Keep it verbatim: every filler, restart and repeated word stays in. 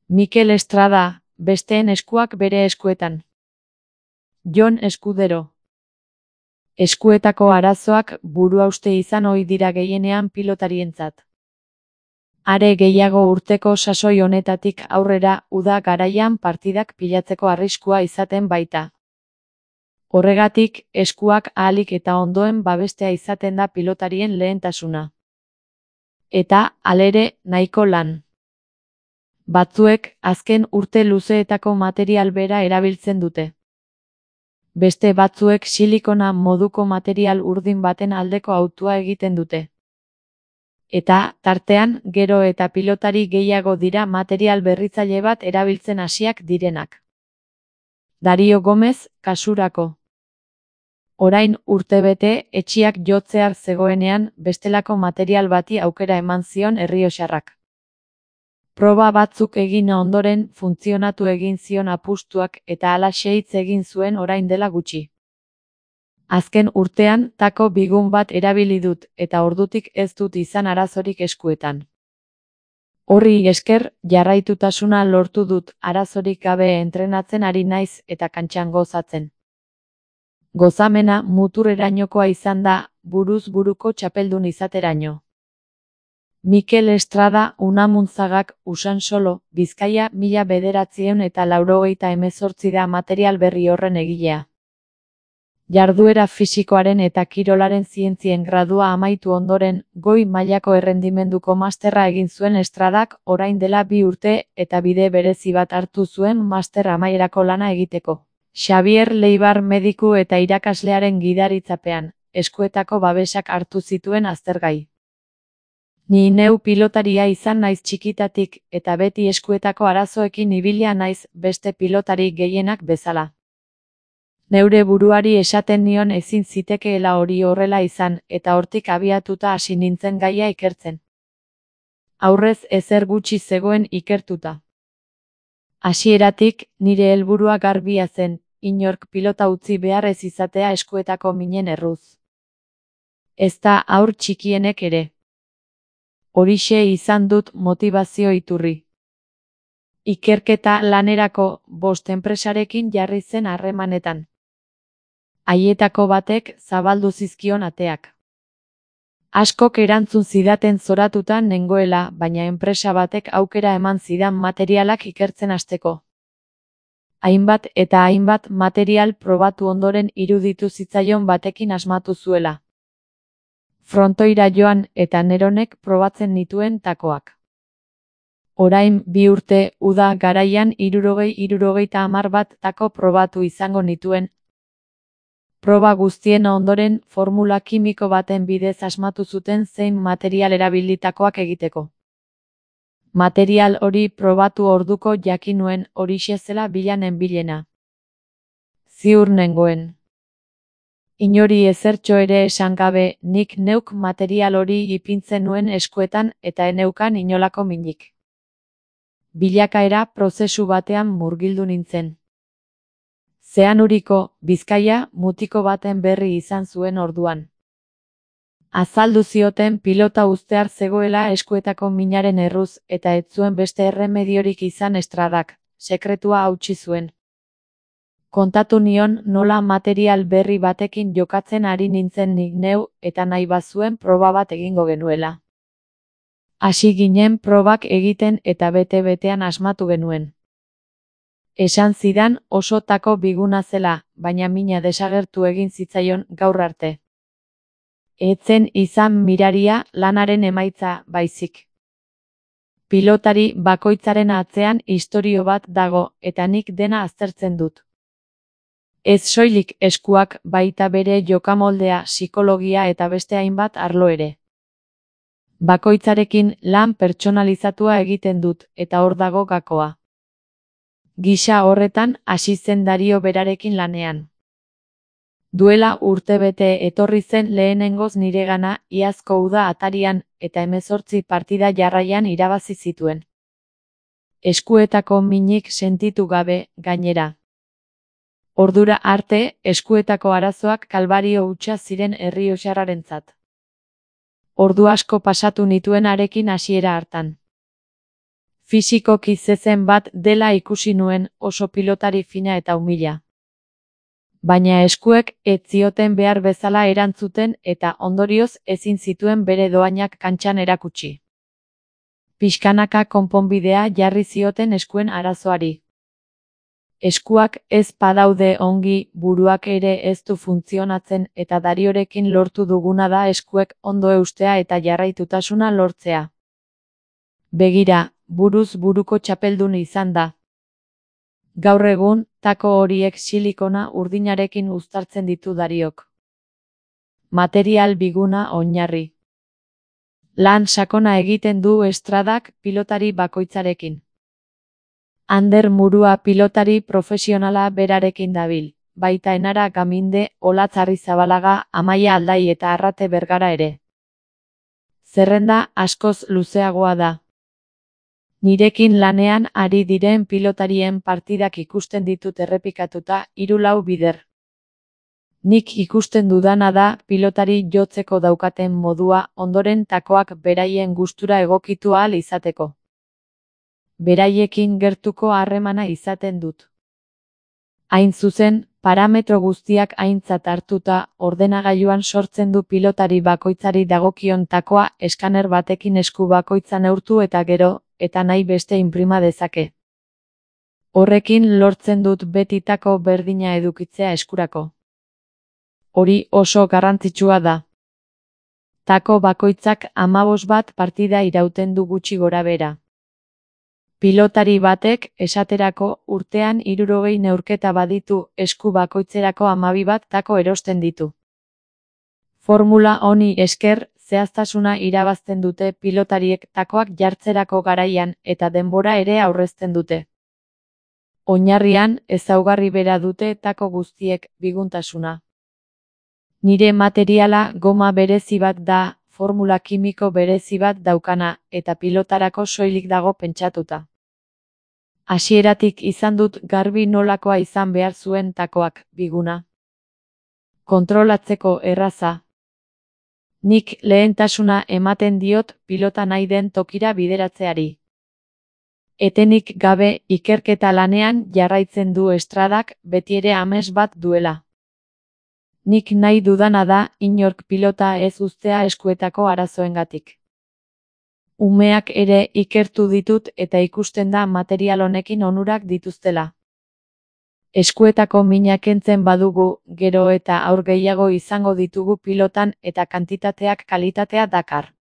Mikel Estrada, besteen eskuak bere eskuetan. Jon Eskudero. Eskuetako arazoak buruhauste izan ohi dira gehienean pilotarientzat. Are gehiago urteko sasoi honetatik aurrera uda garaian partidak pilatzeko arriskua izaten baita. Horregatik, eskuak ahalik eta ondoen babestea izaten da pilotarien lehentasuna. Eta, halere, nahiko lan. Batzuek, azken urte luzeetako material bera erabiltzen dute. Beste batzuek silikona moduko material urdin baten aldeko hautua egiten dute. Eta, tartean, gero eta pilotari gehiago dira material berritzaile bat erabiltzen hasiak direnak. Dario Gomez, kasurako. Orain urtebete etxiak jotzear zegoenean bestelako material bati aukera eman zion Errioxarrak. Proba batzuk egin ondoren funtzionatu egin zion apustuak eta halaxe hitz egin zuen orain dela gutxi. Azken urtean tako bigun bat erabili dut eta ordutik ez dut izan arazorik eskuetan. Horri esker jarraitutasuna lortu dut, arazorik gabe entrenatzen ari naiz eta kantxan gozatzen. Gozamena muturrerainokoa izan da, buruz buruko txapeldun izateraino. Mikel Estrada Unamunzagak Usansolo, Bizkaia mila bederatziehun eta laurogeita hemezortzi da material berri horren egilea. Jarduera fisikoaren eta kirolaren zientzien gradua amaitu ondoren, goi mailako errendimenduko masterra egin zuen Estradak orain dela bi urte eta bide berezi bat hartu zuen master amaierako lana egiteko. Xabier Leibar mediku eta irakaslearen gidaritzapean, eskuetako babesak hartu zituen aztergai. Ni neu pilotaria izan naiz txikitatik eta beti eskuetako arazoekin ibilia naiz beste pilotari gehienak bezala. Neure buruari esaten nion ezin zitekeela hori horrela izan eta hortik abiatuta hasi nintzen gaia ikertzen. Aurrez ezer gutxi zegoen ikertuta. Hasieratik nire helburua garbia zen, inork pilota utzi behar ez izatea eskuetako minen erruz. Ezta haur txikienek ere. Horixe izan dut motivazio iturri. Ikerketa lanerako bost enpresarekin jarri zen harremanetan. Haietako batek zabaldu zizkion ateak. Askok erantzun zidaten zoratuta nengoela, baina enpresa batek aukera eman zidan materialak ikertzen hasteko. Hainbat eta hainbat material probatu ondoren iruditu zitzaion batekin asmatu zuela. Frontoira joan eta neronek probatzen nituen takoak. Orain bi urte uda garaian hirurogei hirurogeita hamar bat tako probatu izango nituen. Proba guztien ondoren formula kimiko baten bidez asmatu zuten zein material erabilitakoak egiteko. Material hori probatu orduko jakin nuen horixe zela bilanen bilena. Ziur nengoen. Inori ezertxo ere esan gabe, nik neuk material hori ipintzen nuen eskuetan eta eneukan inolako minik. Bilakaera prozesu batean murgildu nintzen. Zeanuriko, Bizkaia, mutiko baten berri izan zuen orduan. Azaldu zioten pilota uztear zegoela eskuetako minaren erruz eta ez zuen beste erremediorik izan Estradak, sekretua hautsi zuen. Kontatu nion nola material berri batekin jokatzen ari nintzen nik neu eta nahi bazuen proba bat egingo genuela. Hasi ginen probak egiten eta bete-betean asmatu genuen. Esan zidan oso tako biguna zela, baina mina desagertu egin zitzaion gaur arte. Etzen izan miraria lanaren emaitza baizik. Pilotari bakoitzaren atzean istorio bat dago eta nik dena aztertzen dut. Ez soilik eskuak baita bere jokamoldea, psikologia eta beste hainbat arlo ere. Bakoitzarekin lan pertsonalizatua egiten dut eta hor dago gakoa. Gisa horretan hasi zen Dario berarekin lanean. Duela urtebete etorri zen lehenengoz niregana iazko uda atarian eta hemezortzi partida jarraian irabazi zituen. Eskuetako minik sentitu gabe, gainera. Ordura arte, eskuetako arazoak kalbario hutsa ziren Errioxarrarentzat. Ordu asko pasatu nituen harekin hasiera hartan. Fisikoki zezen bat dela ikusi nuen, oso pilotari fina eta umila. Baina eskuek ez zioten behar bezala erantzuten eta ondorioz ezin zituen bere dohainak kantxan erakutsi. Pixkanaka konponbidea jarri zioten eskuen arazoari. Eskuak ez badaude ongi, buruak ere ez du funtzionatzen eta Dariorekin lortu duguna da eskuek ondo eustea eta jarraitutasuna lortzea. Begira, buruz buruko txapeldun izan da. Gaur egun, tako horiek silikona urdinarekin uztartzen ditu Dariok. Material biguna oinarri. Lan sakona egiten du estradak pilotari bakoitzarekin. Ander Murua pilotari profesionala berarekin dabil, baita Enara Gaminde, Olatz Arrizabalaga, Amaia Aldai eta Arrate Bergara ere. Zerrenda askoz luzeagoa da. Nirekin lanean ari diren pilotarien partidak ikusten ditut errepikatuta hiru lau bider. Nik ikusten dudana da pilotari jotzeko daukaten modua ondoren takoak beraien gustura egokitu ahal izateko. Beraiekin gertuko harremana izaten dut. Hain zuzen, parametro guztiak aintzat hartuta, ordenagailuan sortzen du pilotari bakoitzari dagokion takoa eskaner batekin esku bakoitza neurtu eta gero, eta nahi beste inprima dezake. Horrekin lortzen dut beti tako berdina edukitzea eskurako. Hori oso garrantzitsua da. Tako bakoitzak hamabost bat partida irauten du gutxi gorabehera. Pilotari batek, esaterako, urtean hirurogei neurketa baditu, esku bakoitzerako hamabi bat tako erosten ditu. Formula honi esker, zehaztasuna irabazten dute pilotariek takoak jartzerako garaian eta denbora ere aurrezten dute. Oinarrian, ezaugarri bera dute tako guztiek, biguntasuna. Nire materiala goma berezi bat da, formula kimiko berezi bat daukana, eta pilotarako soilik dago pentsatuta. Hasieratik izan dut garbi nolakoa izan behar zuen takoak, biguna. Kontrolatzeko erraza. Nik lehentasuna ematen diot pilota nahi den tokira bideratzeari. Etenik gabe ikerketa lanean jarraitzen du estradak betiere ames bat duela. Nik nahi dudana da inork pilota ez uztea eskuetako arazoengatik. Umeak ere ikertu ditut eta ikusten da material honekin onurak dituztela. Eskuetako mina kentzen badugu, gero eta haur gehiago izango ditugu pilotan eta kantitateak kalitatea dakar.